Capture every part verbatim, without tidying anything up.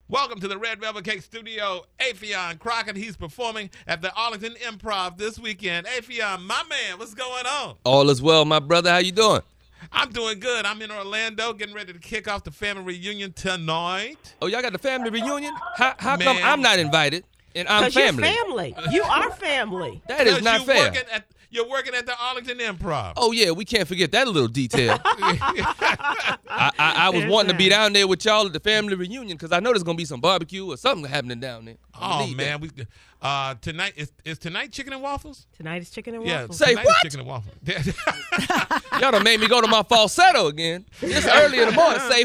Welcome to the Red Velvet Cake Studio. Affion Crockett, he's performing at the Arlington Improv this weekend. Affion, my man, what's going on? All is well, my brother. How you doing? I'm doing good. I'm in Orlando, getting ready to kick off the family reunion tonight. Oh, y'all got the family reunion? How, how Man. come I'm not invited and I'm family? You're family. You are family. That is not you're fair. Working at, you're working at the Arlington Improv. Oh, yeah, we can't forget that little detail. I, I, I was There's wanting to be that. down there with y'all at the family reunion because I know there's going to be some barbecue or something happening down there. I Oh, believe man. that. we uh, Tonight, is, is tonight chicken and waffles? Tonight is chicken and Yeah, waffles. Say tonight what? is chicken and waffles. Y'all done made me go to my falsetto again. It's early in the morning. Say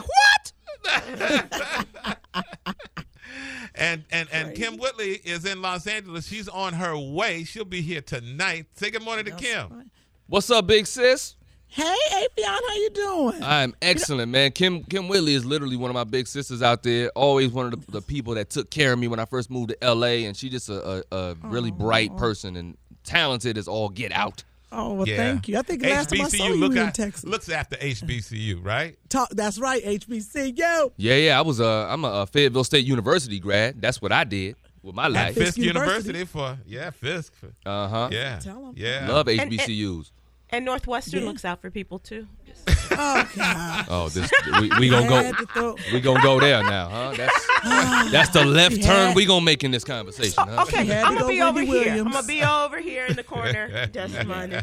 what? And and and Kim Whitley is in Los Angeles. She's on her way. She'll be here tonight. Say good morning to Kim. What's up, big sis? Hey, Affion, how you doing? I'm excellent, man. Kim Kim Whitley is literally one of my big sisters out there. Always one of the, the people that took care of me when I first moved to L A. And she's just a, a, a really bright person and talented as all get out. Oh, well, Yeah. thank you. I think the last time I saw you, look you were in at, Texas. looks after H B C U, right? Talk, that's right, H B C U. Yeah, yeah. I was uh, I'm a, a Fayetteville State University grad. That's what I did with my At life. Fisk University. University for yeah, Fisk. For, Uh huh. yeah, Tell 'em. yeah. Love And- H B C Us. And Northwestern Yeah. looks out for people, too. Oh, God. Oh, this we, we gonna go. Had to throw- We gonna go there now, huh? That's that's the left Yeah. turn we gonna make in this conversation. Huh? Okay, had to I'm go going to be Wendy over here. I'm Williams. going to be over here in the corner. Just money.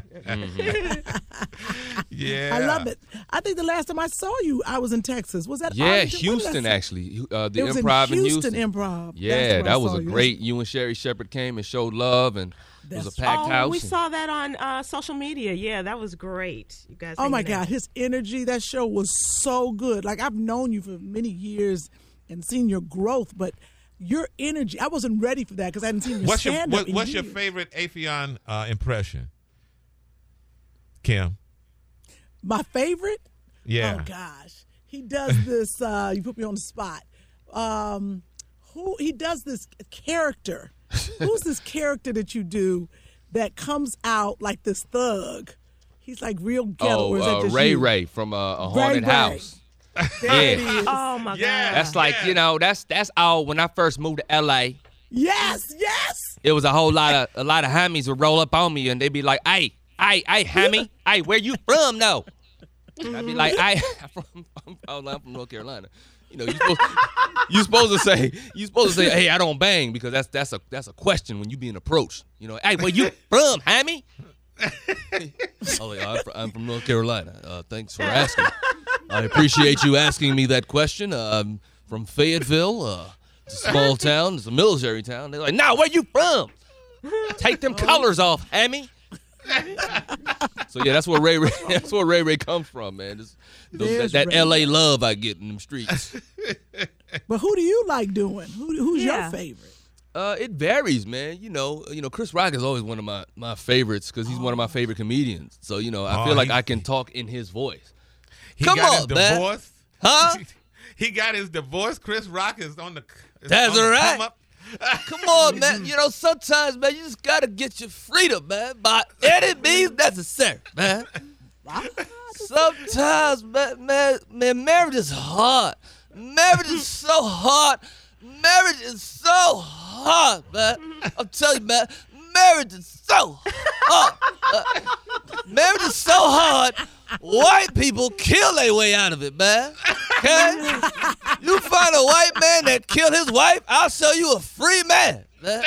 Yeah, I love it. I think the last time I saw you, I was in Texas. Was that Yeah, Arlington? Where did I Houston see- actually. Uh, the It was improv in in Houston, Houston. Improv. That's Yeah, where I that was saw a you. great. You and Sherry Shepard came and showed love, and it was a That's- packed Oh, house. we and- saw that on uh, social media. Yeah, that was great. You guys. Oh, my hanging out. God. His energy, that show was so good. Like, I've known you for many years and seen your growth, but your energy, I wasn't ready for that because I hadn't seen your What's your stand-up what, in What's your years. favorite Affion uh, impression, Kim? My favorite? Yeah. Oh gosh, he does this. Uh, you put me on the spot. Um, who he does this character? Who's this character that you do that comes out like this thug? He's like real ghetto. oh, or is that uh, just Ray you? Ray from uh, a Ray haunted Ray. house. There it Yeah. is. Oh, my Yeah. God. That's like Yeah. you know that's that's all. When I first moved to L A, Yes, yes. it was a whole lot of a lot of homies would roll up on me and they'd be like, "Hey, hey, hey, homie, hey, where you from, though?" I'd be like, "I, I'm from, I'm, from- I'm from North Carolina." You know, you supposed you supposed to say you supposed to say, "Hey, I don't bang," because that's that's a that's a question when you being approached. You know, "Hey, where you from, homie?" Oh, yeah, I'm, from, I'm from North Carolina. Uh, thanks for asking. I appreciate you asking me that question. Uh, I'm from Fayetteville. Uh, it's a small town. It's a military town. They're like, "Nah, where you from? Take them colors off, homie." So yeah, that's where Ray Ray. That's where Ray Ray comes from, man. It's the, that There's that Ray L A Ray. love I get in them streets. But who do you like doing? Who, who's Yeah. your favorite? Uh, it varies, man. You know, you know, Chris Rock is always one of my, my favorites because he's one of my favorite comedians. So you know, I Oh, feel like he- I can talk in his voice. He Come got his on, man. divorce. Huh? He got his divorce. Chris Rock is on the. is That's on the right. come up. Come on, man. You know, sometimes, man, you just gotta get your freedom, man, by any means necessary, man. Sometimes, man, man, man, marriage is hard. Marriage is so hard. Marriage is so hard, man. I'm telling you, man, marriage is so hard. Uh, marriage is so hard. White people kill their way out of it, man. Okay? You find a white man that killed his wife, I'll show you a free man. man.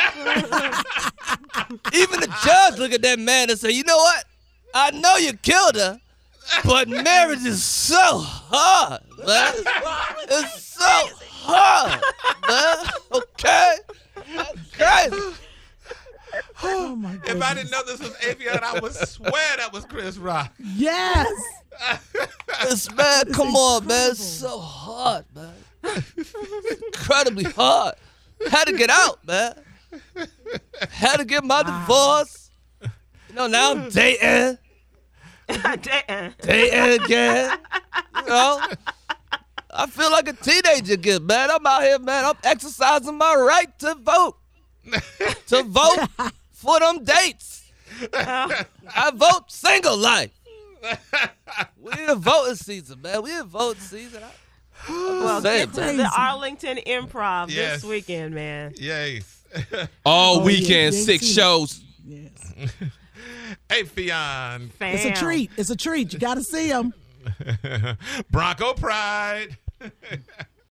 Even the judge look at that man and say, "You know what? I know you killed her, but marriage is so hard, man. It's so hard, man. Okay? That's crazy." Oh my If goodness. I didn't know this was Affion, I would swear that was Chris Rock. Yes. This man, come on, man. It's so hard, man. Incredibly hard. Had to get out, man. Had to get my divorce. You know, now I'm dating. Damn. Dating again. You know? I feel like a teenager again, man. I'm out here, man. I'm exercising my right to vote. To vote for them dates. I vote single life. We in voting season, man. We in voting season. I, Well, saying, get to man. the Arlington Improv Yes. this weekend, man. Yes. All Oh, weekend, yeah, six yeah. shows. Yes. Hey, Fionn. Fam. It's a treat. It's a treat. You got to see them. Bronco Pride.